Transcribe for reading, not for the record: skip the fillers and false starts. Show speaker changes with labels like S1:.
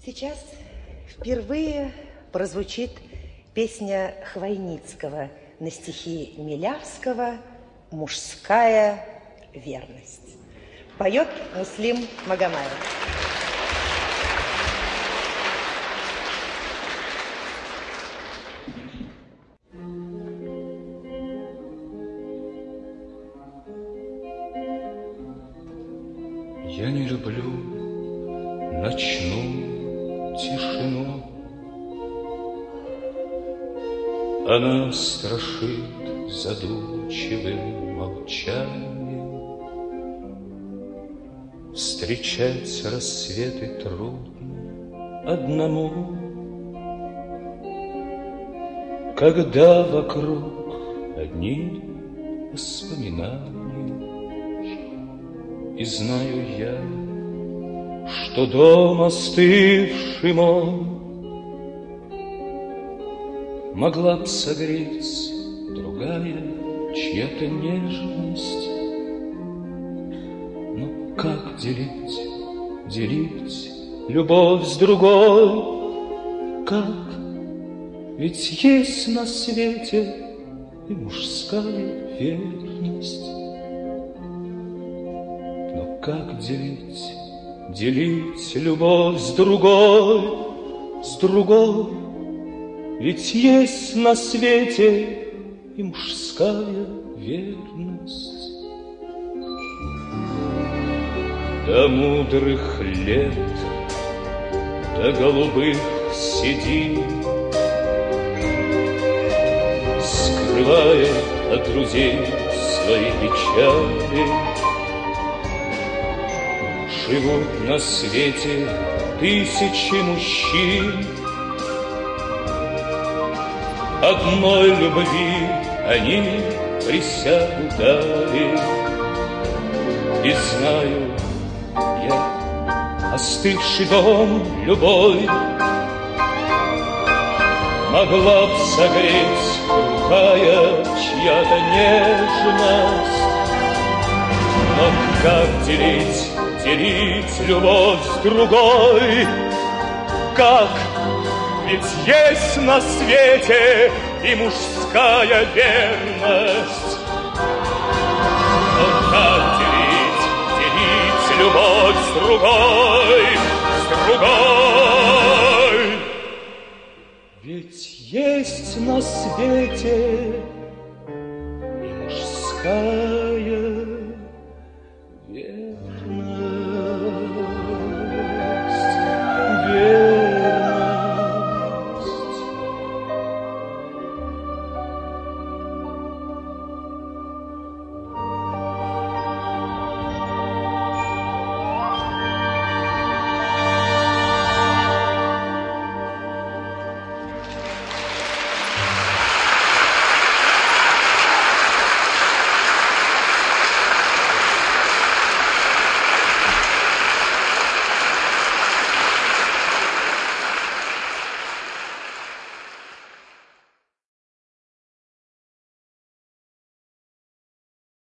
S1: Сейчас впервые прозвучит песня Хвойницкого на стихи Милявского «Мужская верность». Поет Муслим Магомаев.
S2: Я не люблю ночную тишину, она страшит задумчивым молчанием. Встречать рассветы трудно одному, когда вокруг одни воспоминания. И знаю я, что дом остывший мой могла б согреть другая чья-то нежность. Но как делить любовь с другой? Как? Ведь есть на свете и мужская верность. Но как делить любовь с другой? Ведь есть на свете и мужская верность. До мудрых лет, до голубых седин, скрывая от друзей свои печали, живут на свете тысячи мужчин. Одной любви они присягу дали. И знаю я, остывший дом любой могла б согреть глухая чья-то нежность. Но как делить любовь с другой? Как? Ведь есть на свете и мужская верность. Но как делить любовь с другой? Ведь есть на свете и мужская